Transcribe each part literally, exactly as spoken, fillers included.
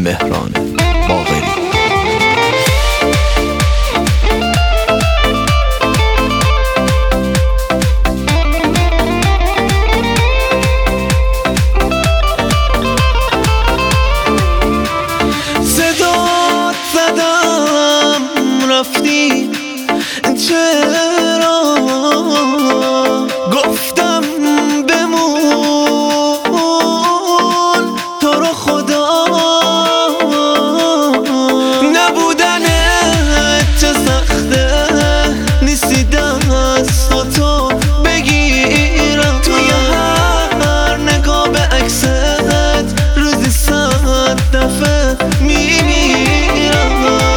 مهران باقری. صدات زدم رفتی چرا، گفتم بمون تو رو خدا، نبودنت چه سخته، نیستی دستاتو بگیرم، توی هر نگاه به عکست روزی صد دفعه میمیرم.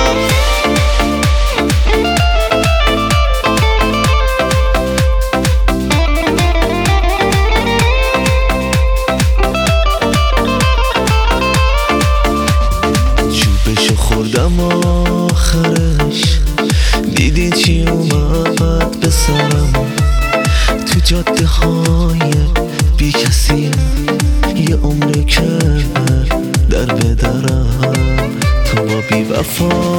چوبشو خوردم آخرش، دیدی چی اومد به سرم، تو جاده های بی کسی یه عمر که در به درم، تو با بی وفا